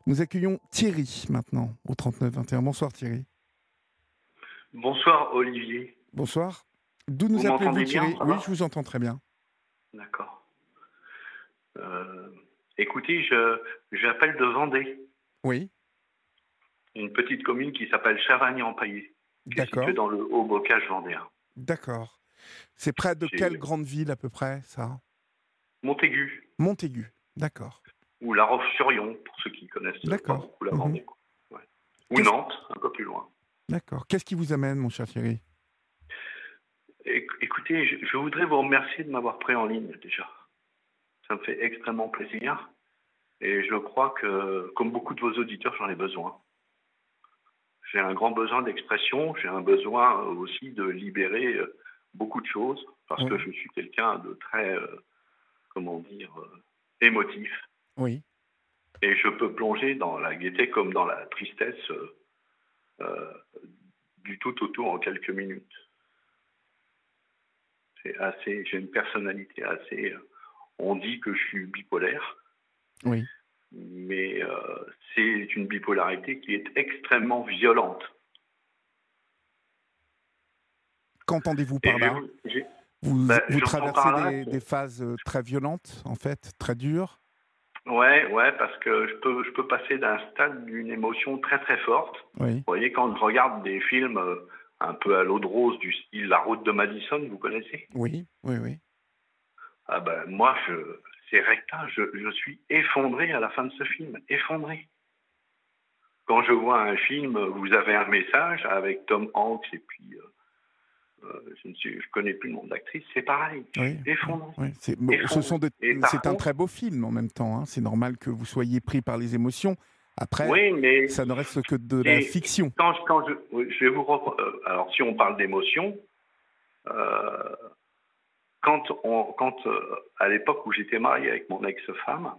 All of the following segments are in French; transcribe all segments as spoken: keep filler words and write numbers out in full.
Nous accueillons Thierry maintenant au trente-neuf vingt et un. Bonsoir Thierry. Bonsoir Olivier. Bonsoir. D'où nous Vous appelez-vous m'entendez bien, Thierry? ça Oui, va? je vous entends très bien. D'accord. Euh, écoutez, je j'appelle de Vendée, Oui, une petite commune qui s'appelle Chavagny-en-Paillé, qui est située d'accord, dans le Haut-Bocage vendéen. d'accord. C'est près de quelle J'ai grande ville à peu près, ça? Montaigu, Montaigu, d'accord, ou La Roche-sur-Yon, pour ceux qui connaissent euh, pas d'accord, beaucoup la mhm. Vendée, quoi. Ouais. Ou Qu'est-ce... Nantes, un peu plus loin. D'accord. Qu'est-ce qui vous amène, mon cher Thierry? Éc- Écoutez, je, je voudrais vous remercier de m'avoir pris en ligne déjà. Ça me fait extrêmement plaisir. Et je crois que, comme beaucoup de vos auditeurs, j'en ai besoin. J'ai un grand besoin d'expression, j'ai un besoin aussi de libérer euh, beaucoup de choses, parce Oui, que je suis quelqu'un de très, euh, comment dire, euh, émotif. oui. Et je peux plonger dans la gaieté comme dans la tristesse euh, euh, du tout au tout en quelques minutes. C'est assez, j'ai une personnalité assez. euh, on dit que je suis bipolaire, Oui. mais euh, c'est une bipolarité qui est extrêmement violente. Qu'entendez-vous Et par je, là? vous- j'ai- Vous, ben, vous j'entends par traversez là des, que des phases euh, très violentes, en fait, très dures? ouais, ouais, parce que je peux, je peux passer d'un stade d'une émotion très très forte. Oui, Vous voyez, quand je regarde des films euh, un peu à l'eau de rose du style La Route de Madison, vous connaissez? oui, oui, oui. Ah ben moi, je, c'est recta, je, je suis effondré à la fin de ce film, effondré. Quand je vois un film, vous avez un message avec Tom Hanks et puis euh, euh, je ne sais, je connais plus le nom de l'actrice, c'est pareil, je Oui, suis oui, effondré, oui. C'est, bon, ce effondré. sont de- Et par c'est un contre, très beau film en même temps, hein. C'est normal que vous soyez pris par les émotions. Après, oui, mais ça ne reste que de la et fiction. quand, je- quand je, oui, je vais vous repre- euh, alors si on parle d'émotion, euh, quand on, quand euh, à l'époque où j'étais marié avec mon ex-femme,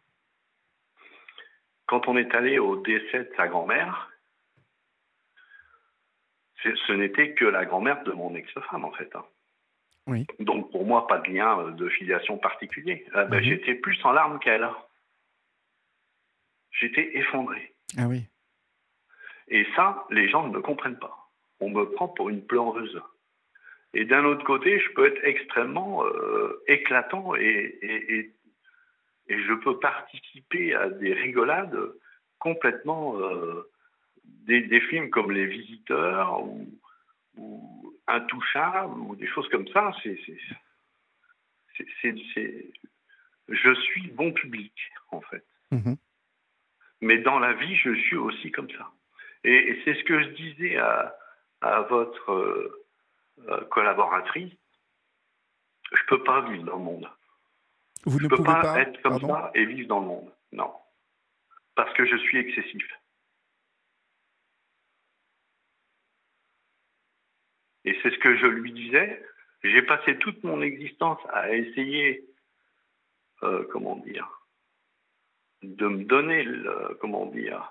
quand on est allé au décès de sa grand-mère, c'est- ce n'était que la grand-mère de mon ex-femme en fait, hein. Oui. Donc pour moi, pas de lien euh, de filiation particulier. Ah ben, Mhm. j'étais plus en larmes qu'elle. J'étais effondré. Ah oui. Et ça, les gens ne me comprennent pas. On me prend pour une pleureuse. Et d'un autre côté, je peux être extrêmement euh, éclatant et, et, et, et je peux participer à des rigolades complètement euh, des, des films comme Les Visiteurs ou, ou Intouchable ou des choses comme ça. C'est, c'est, c'est, c'est, c'est- je suis bon public en fait. Mhm. Mais dans la vie, je suis aussi comme ça. Et, et c'est ce que je disais à, à votre euh, euh, collaboratrice. Je peux pas vivre dans le monde. Vous Je ne peux pouvez pas pas, être comme pardon? ça et vivre dans le monde. Non. Parce que je suis excessif. Et c'est ce que je lui disais. J'ai passé toute mon existence à essayer, euh, comment dire, de me donner, le, comment dire,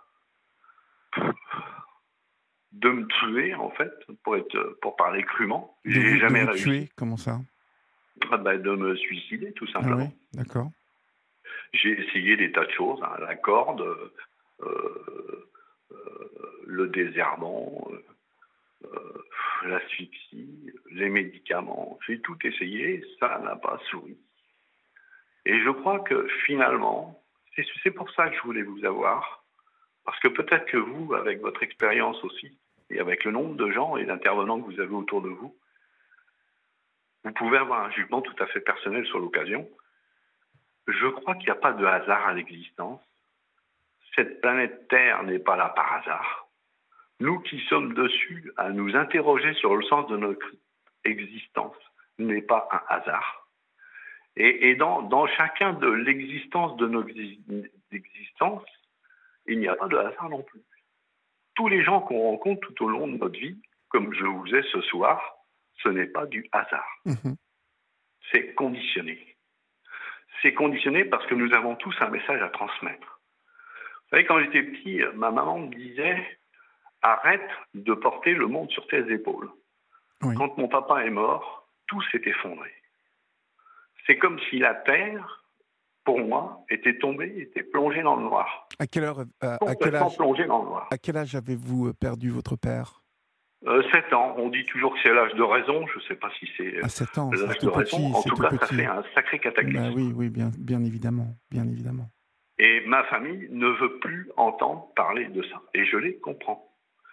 de me tuer en fait, pour être, pour parler crûment. De J'ai vous, de jamais vous réussi. tuer, comment ça? Ah ben, de me suicider tout Ah oui, simplement. d'accord. J'ai essayé des tas de choses, hein, la corde, euh, euh, euh, le désherbant, euh, l'asphyxie, les médicaments. J'ai tout essayé, ça n'a pas souri. Et je crois que finalement, c'est, c'est pour ça que je voulais vous avoir, parce que peut-être que vous, avec votre expérience aussi, et avec le nombre de gens et d'intervenants que vous avez autour de vous, vous pouvez avoir un jugement tout à fait personnel sur l'occasion. Je crois qu'il n'y a pas de hasard à l'existence. Cette planète Terre n'est pas là par hasard. Nous qui sommes dessus à nous interroger sur le sens de notre existence n'est pas un hasard. Et, et dans, dans chacun de l'existence de nos existences, il n'y a pas de hasard non plus. Tous les gens qu'on rencontre tout au long de notre vie, comme je vous ai ce soir, ce n'est pas du hasard. Mhm. C'est conditionné. C'est conditionné parce que nous avons tous un message à transmettre. Vous savez, quand j'étais petit, ma maman me disait « Arrête de porter le monde sur tes épaules ». Oui. Quand mon papa est mort, tout s'est effondré. C'est comme si la terre pour moi, était tombé, était plongé dans le noir. À quelle heure, euh, à quel Complètement âge, plongé dans le noir. à quel âge avez-vous euh, perdu votre père? Euh, sept ans, on dit toujours que c'est l'âge de raison, je ne sais pas si c'est À euh, sept ans, c'est l'âge tout de raison. petit, En c'est tout tout cas, ça petit. fait un sacré Bah cataclysme. oui, oui, bien, bien évidemment, bien évidemment. Et ma famille ne veut plus entendre parler de ça. Et je les comprends.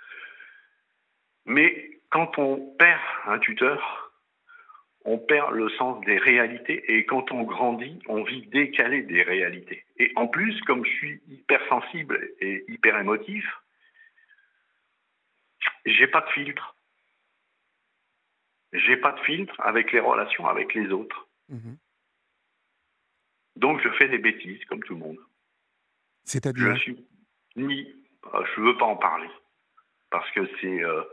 Mais quand on perd un tuteur, on perd le sens des réalités. Et quand on grandit, on vit décalé des réalités. Et en plus, comme je suis hypersensible et hyper émotif, j'ai pas de filtre. J'ai pas de filtre avec les relations avec les autres. Mhm. Donc je fais des bêtises comme tout le monde. Je C'est-à-dire? suis ni, euh, je veux pas en parler parce que c'est euh,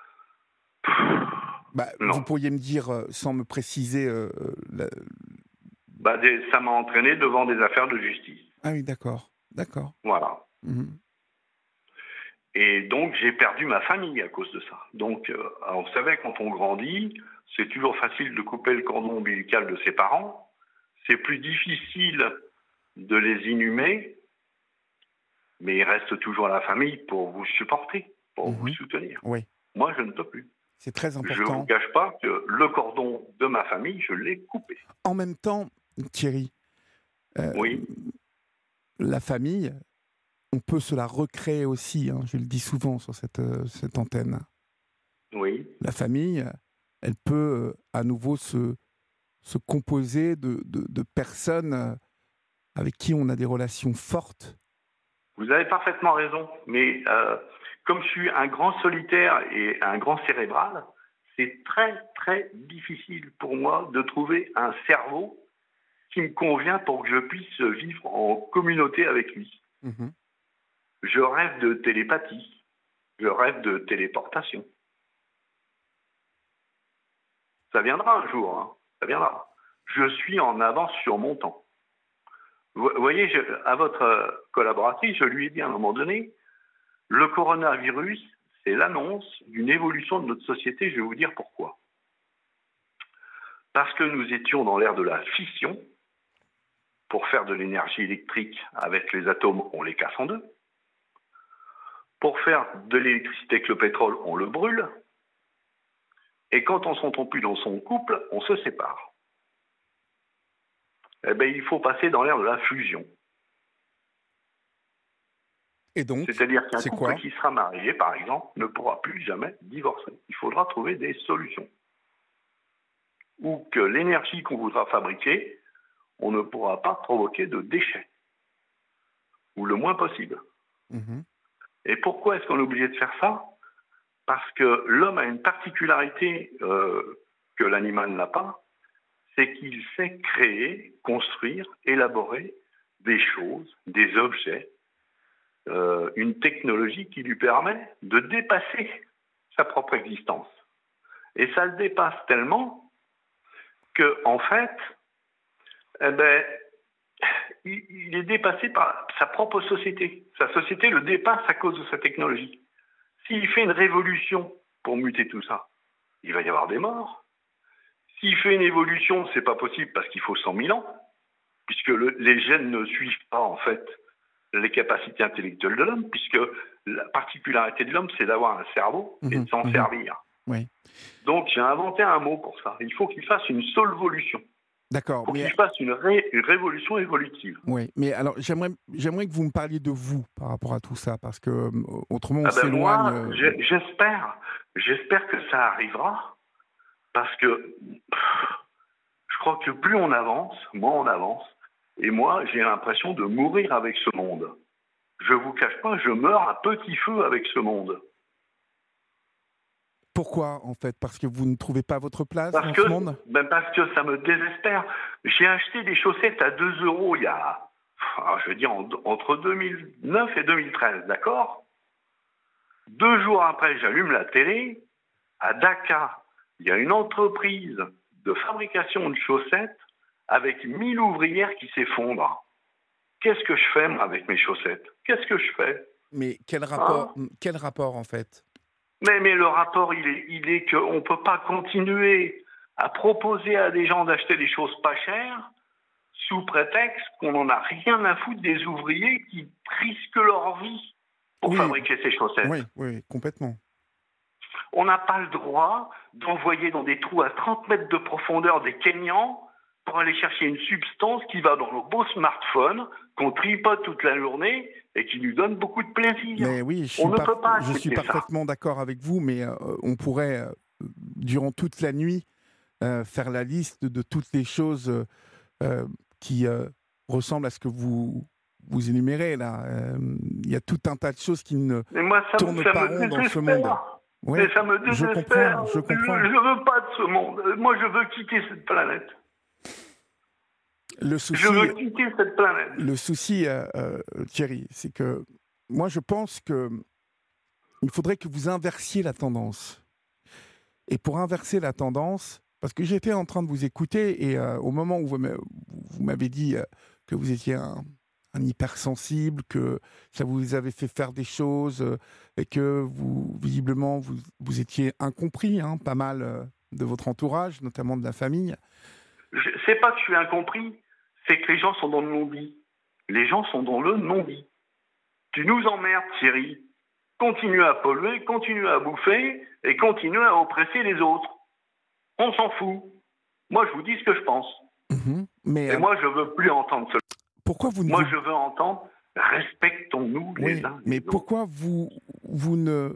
Bah, vous non. pourriez me dire, euh, sans me préciser... euh, la- Bah, des- ça m'a entraîné devant des affaires de justice. Ah oui, d'accord, d'accord. Voilà. Mhm. Et donc j'ai perdu ma famille à cause de ça. Donc, euh, alors, vous savez, quand on grandit, c'est toujours facile de couper le cordon ombilical de ses parents. C'est plus difficile de les inhumer, mais il reste toujours la famille pour vous supporter, pour vous Mhm. soutenir. Oui, Moi, je ne peux plus. c'est très Je ne vous important. cache pas que le cordon de ma famille, je l'ai coupé. En même temps, Thierry, euh, Oui, la famille, on peut se la recréer aussi, hein, je le dis souvent sur cette, euh, cette antenne. oui. La famille, elle peut euh, à nouveau se, se composer de, de, de personnes euh, avec qui on a des relations fortes. Vous avez parfaitement raison. Mais euh, comme je suis un grand solitaire et un grand cérébral, c'est très, très difficile pour moi de trouver un cerveau qui me convient pour que je puisse vivre en communauté avec lui. Mhm. Je rêve de télépathie. Je rêve de téléportation. Ça viendra un jour, hein. Ça viendra. Je suis en avance sur mon temps. Vous voyez, je, à votre collaboratrice, je lui ai dit à un moment donné, le coronavirus, c'est l'annonce d'une évolution de notre société. Je vais vous dire pourquoi. Parce que nous étions dans l'ère de la fission. Pour faire de l'énergie électrique avec les atomes, on les casse en deux. Pour faire de l'électricité avec le pétrole, on le brûle. Et quand on s'entend plus dans son couple, on se sépare. Eh bien, il faut passer dans l'ère de la fusion. Et donc, C'est-à-dire qu'un c'est couple quoi? qui sera marié, par exemple, ne pourra plus jamais divorcer. Il faudra trouver des solutions. Ou que l'énergie qu'on voudra fabriquer, on ne pourra pas provoquer de déchets. Ou le moins possible. Mhm. Et pourquoi est-ce qu'on est obligé de faire ça? Parce que l'homme a une particularité euh, que l'animal n'a pas, c'est qu'il sait créer, construire, élaborer des choses, des objets, euh, une technologie qui lui permet de dépasser sa propre existence. Et ça le dépasse tellement que, en fait, eh ben, il, il est dépassé par sa propre société. Sa société le dépasse à cause de sa technologie. S'il fait une révolution pour muter tout ça, il va y avoir des morts. S'il fait une évolution, c'est pas possible parce qu'il faut cent mille ans, puisque le, les gènes ne suivent pas, en fait, les capacités intellectuelles de l'homme, puisque la particularité de l'homme, c'est d'avoir un cerveau et Mhm. de s'en Mhm. servir. Oui. Donc, j'ai inventé un mot pour ça. Il faut qu'il fasse une solvolution. Il D'accord, faut mais qu'il fasse une, ré, une révolution évolutive. oui, mais alors j'aimerais, j'aimerais que vous me parliez de vous par rapport à tout ça, parce que euh, autrement on Ah ben s'éloigne. moi, euh, j'ai- j'espère, j'espère que ça arrivera, parce que pff, je crois que plus on avance, moins on avance, et moi j'ai l'impression de mourir avec ce monde. Je vous cache pas, je meurs à petit feu avec ce monde. Pourquoi en fait? Parce que vous ne trouvez pas votre place Parce dans que, ce monde? ben parce que ça me désespère. J'ai acheté des chaussettes à deux euros il y a, ah, je veux dire, en- entre deux mille neuf et deux mille treize, d'accord? Deux jours après, j'allume la télé. À Dakar, il y a une entreprise de fabrication de chaussettes avec mille ouvrières qui s'effondrent. Qu'est-ce que je fais, moi, avec mes chaussettes? Qu'est-ce que je fais? Mais quel Hein? rapport, quel rapport en fait? Mais, mais le rapport, il est, il est qu'on ne peut pas continuer à proposer à des gens d'acheter des choses pas chères sous prétexte qu'on n'en a rien à foutre des ouvriers qui risquent leur vie pour oui, fabriquer ces chaussettes. Oui, oui, complètement. On n'a pas le droit d'envoyer dans des trous à trente mètres de profondeur des Kenyans pour aller chercher une substance qui va dans nos beaux smartphones, qu'on tripote toute la journée et qui nous donne beaucoup de plaisir. Mais oui, je on suis, ne par... peut pas je suis parfaitement d'accord avec vous, mais euh, on pourrait, euh, durant toute la nuit, euh, faire la liste de toutes les choses euh, euh, qui euh, ressemblent à ce que vous, vous énumérez là. Il euh, y a tout un tas de choses qui ne mais moi, ça, tournent ça pas me rond dans ce monde. Ouais, mais ça me je désespère. comprends, je comprends. Je ne veux pas de ce monde. Moi, je veux quitter cette planète. Le souci, je veux quitter cette planète. Le souci, euh, euh, Thierry, c'est que moi, je pense que il faudrait que vous inversiez la tendance. Et pour inverser la tendance, parce que j'étais en train de vous écouter et euh, au moment où vous m'avez dit euh, que vous étiez un, un hypersensible, que ça vous avait fait faire des choses euh, et que vous, visiblement, vous, vous étiez incompris, hein, pas mal euh, de votre entourage, notamment de la famille. Je sais pas que je suis incompris, c'est que les gens sont dans le non-dit. Les gens sont dans le non-dit. Tu nous emmerdes, Thierry. Continue à polluer, continue à bouffer et continue à oppresser les autres. On s'en fout. Moi, je vous dis ce que je pense. Mmh, mais, et euh, moi, je veux plus entendre cela. Pourquoi vous ne Moi, vous... je veux entendre respectons-nous oui, les uns les mais autres. pourquoi vous, vous ne...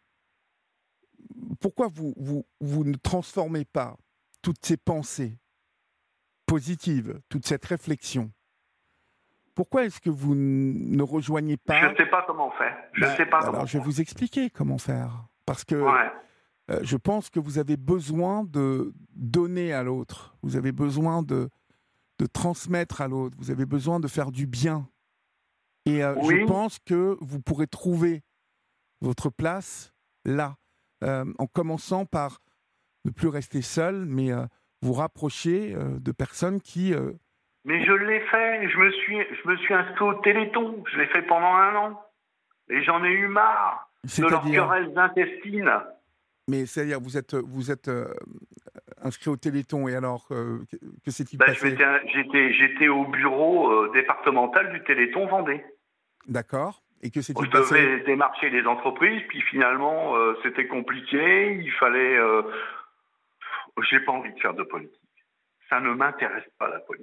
Pourquoi vous, vous, vous ne transformez pas toutes ces pensées positives, toute cette réflexion? Pourquoi est-ce que vous ne rejoignez pas... Je ne sais pas comment faire. Je bah, sais pas alors, comment je vais faire. vous expliquer comment faire. Parce que ouais. euh, je pense que vous avez besoin de donner à l'autre. Vous avez besoin de, de transmettre à l'autre. Vous avez besoin de faire du bien. Et euh, oui. je pense que vous pourrez trouver votre place là, euh, en commençant par ne plus rester seul, mais euh, vous rapprocher euh, de personnes qui... Euh, Mais je l'ai fait, je me suis, je me suis inscrit au Téléthon, je l'ai fait pendant un an. Et j'en ai eu marre de leurs querelles intestines. Mais c'est-à-dire, vous êtes, vous êtes euh, inscrit au Téléthon, et alors, euh, que, que s'est-il bah, passé? j'étais, j'étais au bureau euh, départemental du Téléthon Vendée. D'accord. Et que s'est-il je passé? Je devais démarcher les entreprises, puis finalement, euh, c'était compliqué, il fallait... Euh... J'ai pas envie de faire de politique. Ça ne m'intéresse pas, la politique.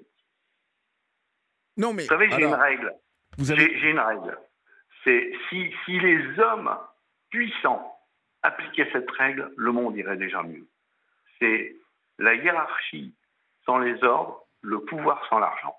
Non, mais... Vous savez, j'ai alors, une règle. Vous avez... j'ai, j'ai une règle. C'est si, si les hommes puissants appliquaient cette règle, le monde irait déjà mieux. C'est la hiérarchie sans les ordres, le pouvoir sans l'argent.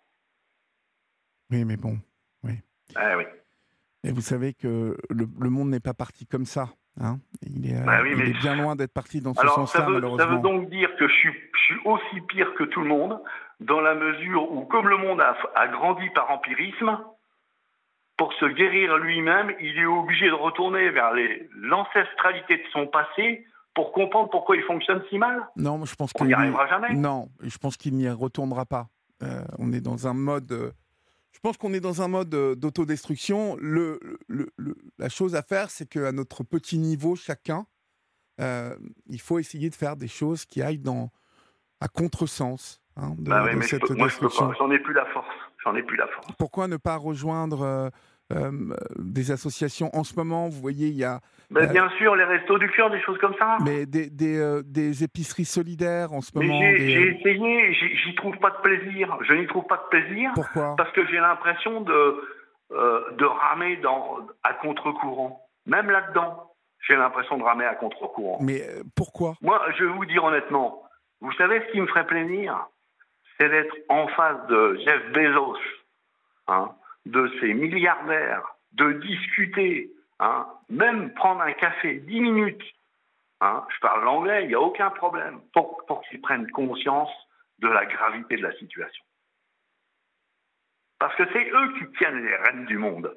Oui, mais bon, oui. Ah, oui. Et vous savez que le, le monde n'est pas parti comme ça. Hein, il est, bah oui, il mais... est bien loin d'être parti dans ce Alors, sens-là, ça veut, malheureusement. Ça veut donc dire que je suis, je suis aussi pire que tout le monde, dans la mesure où, comme le monde a, a grandi par empirisme, pour se guérir lui-même, il est obligé de retourner vers les, l'ancestralité de son passé pour comprendre pourquoi il fonctionne si mal. Non, je pense On n'y arrivera jamais. Non, je pense qu'il n'y retournera pas. Euh, on est dans un mode... Euh, je pense qu'on est dans un mode euh, d'autodestruction. Le, le, le, la chose à faire, c'est qu'à notre petit niveau, chacun, euh, il faut essayer de faire des choses qui aillent dans, à contresens hein, de, bah oui, de mais cette je peux, moi, destruction. Je peux pas. J'en ai plus la force. J'en ai plus la force. Pourquoi ne pas rejoindre euh, euh, des associations? En ce moment, vous voyez, il y a... Ben, euh, bien sûr, les restos du cœur, des choses comme ça. Mais des, des, euh, des épiceries solidaires en ce mais moment. J'ai, des... j'ai essayé, j'y, j'y trouve pas de plaisir. Je n'y trouve pas de plaisir. Pourquoi? Parce que j'ai l'impression de, euh, de ramer dans, à contre-courant. Même là-dedans, j'ai l'impression de ramer à contre-courant. Mais euh, pourquoi? Moi, je vais vous dire honnêtement, vous savez ce qui me ferait plaisir? C'est d'être en face de Jeff Bezos, hein, de ces milliardaires, de discuter, hein, même prendre un café dix minutes. Hein, je parle l'anglais, il n'y a aucun problème, pour, pour qu'ils prennent conscience de la gravité de la situation. Parce que c'est eux qui tiennent les rênes du monde.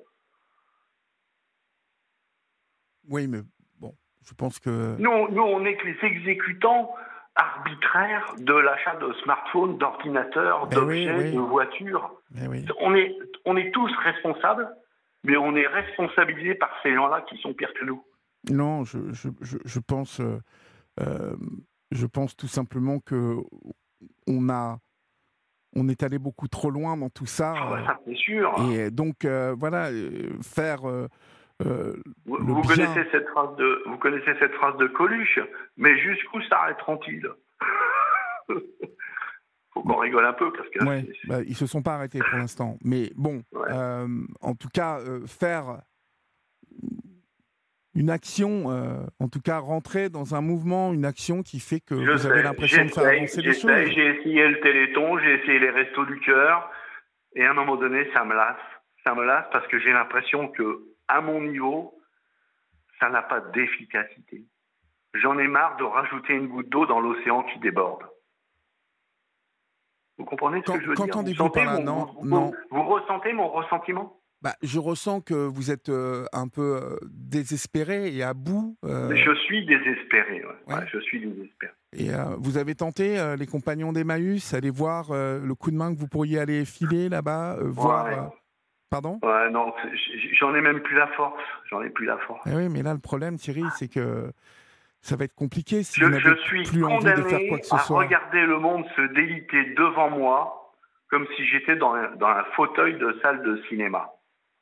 Oui, mais bon, je pense que... Nous, nous on n'est que les exécutants arbitraires de l'achat de smartphones, d'ordinateurs, mais d'objets, oui, oui. de voitures. Mais oui. On est, on est tous responsables, mais on est responsabilisés par ces gens-là qui sont pires que nous. Non, je, je, je, je pense, euh, je pense tout simplement que on a, on est allé beaucoup trop loin dans tout ça. Ah bah euh, ça, c'est sûr. et donc, euh, voilà, euh, faire euh, euh, Vous, le vous bien. connaissez cette phrase de, vous connaissez cette phrase de Coluche, mais jusqu'où s'arrêteront-ils? Faut qu'on rigole un peu parce que là, Ouais, c'est, bah, ils se sont pas arrêtés pour l'instant. Mais bon, c'est- ouais. euh, en tout cas, euh, faire une action, euh, en tout cas rentrer dans un mouvement, une action qui fait que Je vous avez sais, l'impression de faire j'essaye, avancer les j'essaye, choses. j'ai essayé le Téléthon, j'ai essayé les Restos du Cœur, et à un moment donné, ça me lasse. Ça me lasse parce que j'ai l'impression que, à mon niveau, ça n'a pas d'efficacité. J'en ai marre de rajouter une goutte d'eau dans l'océan qui déborde. Vous comprenez ce Quand- que je veux dire? Vous Qu'entendez-vous sentez par là? mon, Non, vous, non. vous- vous ressentez mon ressentiment? Bah, je ressens que vous êtes euh, un peu euh, désespéré et à bout. Mais euh, je suis désespéré. Ouais. ouais. Ouais, je suis désespéré. Et euh, vous avez tenté, euh, les compagnons d'Emmaüs, aller voir euh, le coup de main que vous pourriez aller filer là-bas, euh, voir. Ouais. euh, Pardon? Ouais, non, c'est- j- j'en ai même plus la force. J'en ai plus la force. Eh oui, mais là, le problème, Thierry, c'est que ça va être compliqué si Je, vous n'avez je suis plus envie de faire quoi condamné que ce à soit. regarder le monde se déliter devant moi comme si j'étais dans un, dans un fauteuil de salle de cinéma.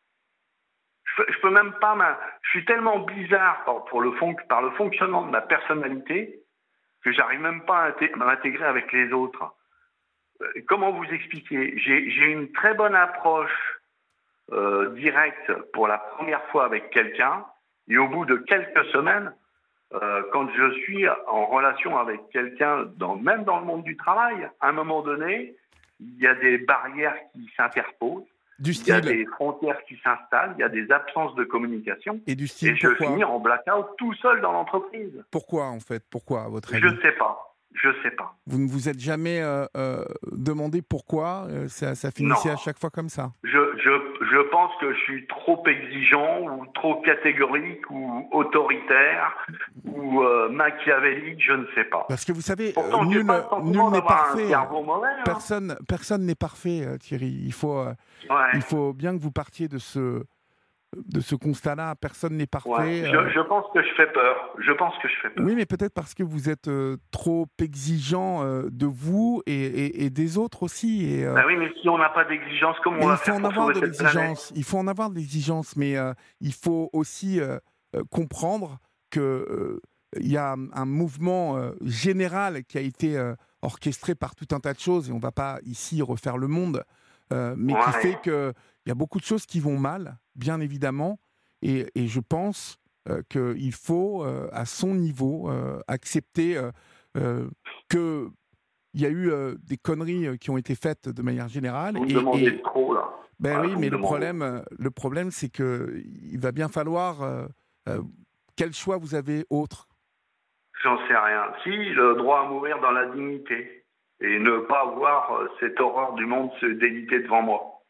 Je, peux- je peux même pas. m'in- Je suis tellement bizarre par, pour le fon- par le fonctionnement de ma personnalité que j'arrive même pas à inté- à m'intégrer avec les autres. Euh, Comment vous expliquer? J'ai j'ai une très bonne approche euh, directe pour la première fois avec quelqu'un, et au bout de quelques semaines, euh, quand je suis en relation avec quelqu'un, dans, même dans le monde du travail, à un moment donné, il y a des barrières qui s'interposent, Du il y a style. des frontières qui s'installent, il y a des absences de communication, Et du et style, je pourquoi? finis en blackout tout seul dans l'entreprise. Pourquoi, en fait? Pourquoi, à votre avis? Je sais pas, je sais pas. Vous ne vous êtes jamais euh, euh, demandé pourquoi euh, ça, ça finissait Non. à chaque fois comme ça? Je, je, je pense que je suis trop exigeant ou trop catégorique ou autoritaire ou euh, machiavélique, je ne sais pas. Parce que vous savez, euh, Pourtant, j'ai nul, pas le sentiment nul n'est d'avoir un parfait. cerveau mauvais. Hein. Personne, personne n'est parfait, euh, Thierry. Il faut, euh, Ouais. il faut bien que vous partiez de ce, de ce constat-là. Personne n'est parfait. Ouais. euh. Je, je pense que je fais peur. Je pense que je fais peur. Oui, mais peut-être parce que vous êtes euh, trop exigeant euh, de vous et, et- et des autres aussi. Et, euh, Ben oui, mais si on n'a pas d'exigence, comment mais on va il faut faire en pour avoir sauver de cette planète? l'exigence. Il faut en avoir de l'exigence, mais euh, il faut aussi euh, euh, comprendre que euh, il y a un, un mouvement euh, général qui a été euh, orchestré par tout un tas de choses, et on ne va pas ici refaire le monde, euh, mais qui Ouais. fait qu'il y a beaucoup de choses qui vont mal, bien évidemment, et, et je pense euh, qu'il faut, euh, à son niveau, euh, accepter euh, euh, que il y a eu euh, des conneries euh, qui ont été faites de manière générale. Vous me Et, demandez et- trop, là. ben Ah, oui, vous me mais le demandez. problème, euh, le problème, c'est que il va bien falloir euh, euh, quel choix vous avez autre. J'en sais rien. Si, le droit à mourir dans la dignité et ne pas voir euh, cette horreur du monde se déliter devant moi.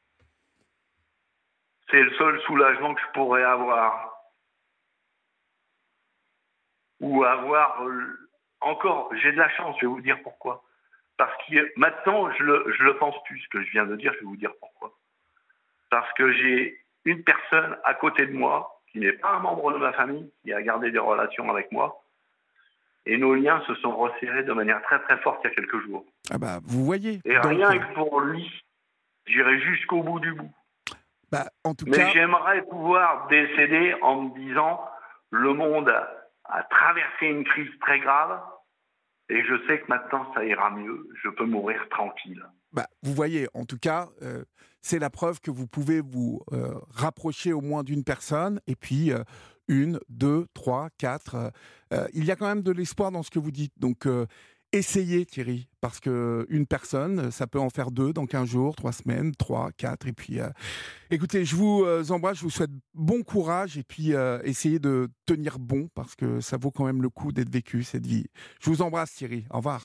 C'est le seul soulagement que je pourrais avoir. Ou avoir... euh, encore, j'ai de la chance, je vais vous dire pourquoi. Parce que maintenant, je le, je le pense plus, ce que je viens de dire, je vais vous dire pourquoi. Parce que j'ai une personne à côté de moi, qui n'est pas un membre de ma famille, qui a gardé des relations avec moi, et nos liens se sont resserrés de manière très très forte il y a quelques jours. Ah bah, vous voyez. Et Donc, rien euh, que pour lui, j'irai jusqu'au bout du bout. bah, en tout Mais cas, j'aimerais pouvoir décéder en me disant, le monde a, a traversé une crise très grave, et je sais que maintenant ça ira mieux, je peux mourir tranquille. bah, vous voyez, en tout cas, euh, c'est la preuve que vous pouvez vous euh, rapprocher au moins d'une personne, et puis euh, une, deux, trois, quatre. euh, euh, il y a quand même de l'espoir dans ce que vous dites. Donc, euh, essayez, Thierry, parce que une personne, ça peut en faire deux dans quinze jours, trois semaines, trois, quatre, et puis... euh, écoutez, je vous euh, embrasse, je vous souhaite bon courage, et puis euh, essayez de tenir bon, parce que ça vaut quand même le coup d'être vécu, cette vie. Je vous embrasse, Thierry. Au revoir.